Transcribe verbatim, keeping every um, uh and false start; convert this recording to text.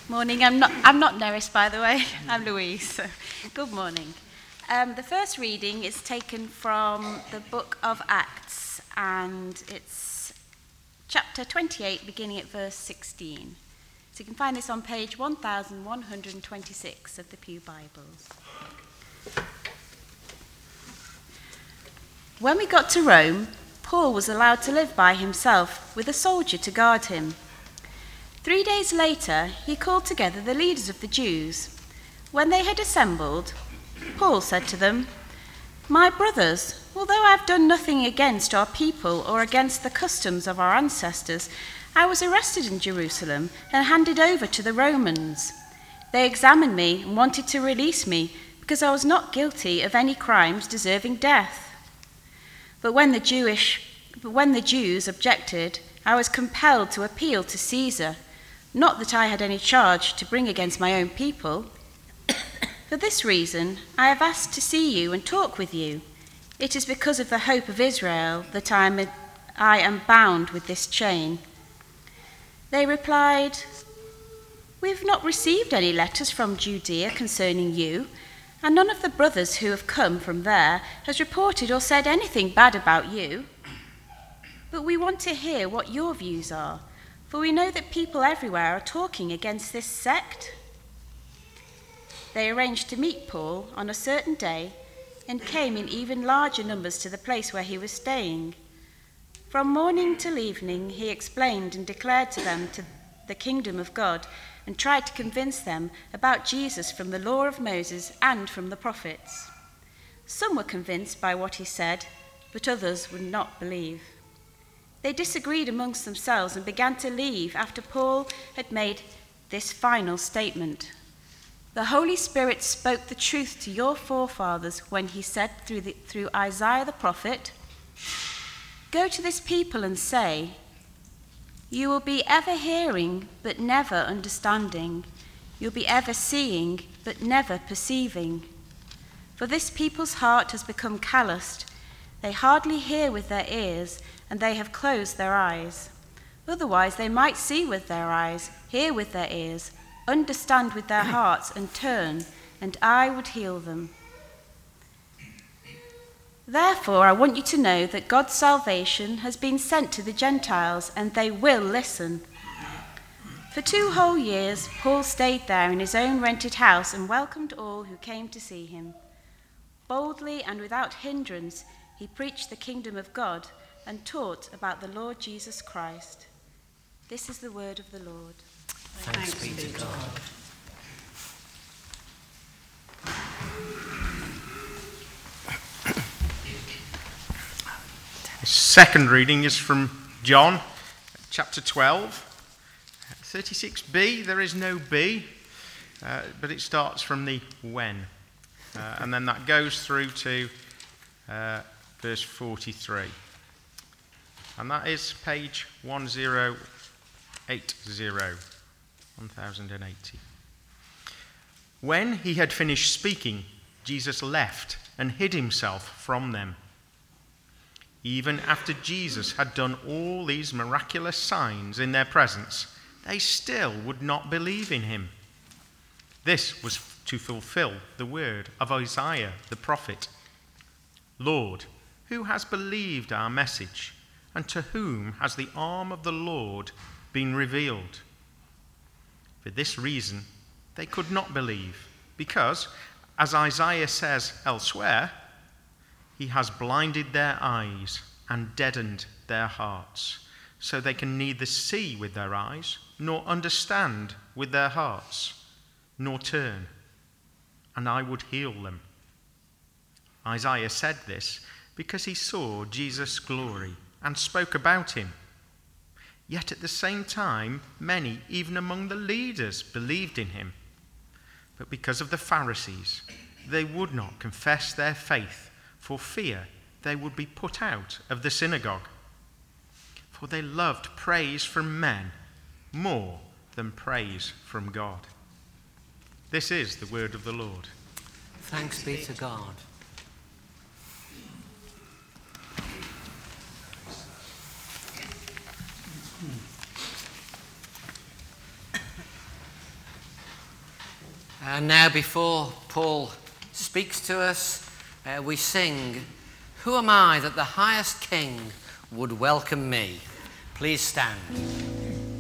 Morning. I'm not I'm not Neris, by the way. I'm Louise. So good morning. Um, the first reading is taken from the book of Acts, and it's chapter twenty-eight, beginning at verse sixteen. So you can find this on page one thousand one hundred twenty-six of the Pew Bibles. When we got to Rome, Paul was allowed to live by himself with a soldier to guard him. Three days later, he called together the leaders of the Jews. When they had assembled, Paul said to them, "My brothers, although I have done nothing against our people or against the customs of our ancestors, I was arrested in Jerusalem and handed over to the Romans. They examined me and wanted to release me because I was not guilty of any crimes deserving death. But when the Jewish, but when the Jews objected, I was compelled to appeal to Caesar. Not that I had any charge to bring against my own people. For this reason, I have asked to see you and talk with you. It is because of the hope of Israel that I am, I am bound with this chain." They replied, "We have not received any letters from Judea concerning you, and none of the brothers who have come from there has reported or said anything bad about you. But we want to hear what your views are, for we know that people everywhere are talking against this sect." They arranged to meet Paul on a certain day and came in even larger numbers to the place where he was staying. From morning till evening, he explained and declared to them to the kingdom of God and tried to convince them about Jesus from the law of Moses and from the prophets. Some were convinced by what he said, but others would not believe. They disagreed amongst themselves and began to leave after Paul had made this final statement. "The Holy Spirit spoke the truth to your forefathers when he said through, the, through Isaiah the prophet, 'Go to this people and say, you will be ever hearing but never understanding. You'll be ever seeing but never perceiving. For this people's heart has become calloused. They hardly hear with their ears, and they have closed their eyes. Otherwise they might see with their eyes, hear with their ears, understand with their hearts, and turn, and I would heal them.' Therefore, I want you to know that God's salvation has been sent to the Gentiles, and they will listen." For two whole years, Paul stayed there in his own rented house and welcomed all who came to see him. Boldly and without hindrance, he preached the kingdom of God and taught about the Lord Jesus Christ. This is the word of the Lord. Thanks, Thanks be to God. God. The second reading is from John, chapter twelve, thirty-six b. There is no B, uh, but it starts from the when, uh, and then that goes through to uh, verse forty-three. And that is page one thousand eighty, one thousand eighty. When he had finished speaking, Jesus left and hid himself from them. Even after Jesus had done all these miraculous signs in their presence, they still would not believe in him. This was to fulfill the word of Isaiah the prophet. "Lord, who has believed our message? And to whom has the arm of the Lord been revealed?" For this reason, they could not believe, because, as Isaiah says elsewhere, "He has blinded their eyes and deadened their hearts, so they can neither see with their eyes, nor understand with their hearts, nor turn, and I would heal them." Isaiah said this because he saw Jesus' glory and spoke about him. Yet at the same time, many, even among the leaders, believed in him. But because of the Pharisees, they would not confess their faith for fear they would be put out of the synagogue. For they loved praise from men more than praise from God. This is the word of the Lord. Thanks be to God. And now, before Paul speaks to us, uh, we sing, "Who am I that the highest King would welcome me?" Please stand.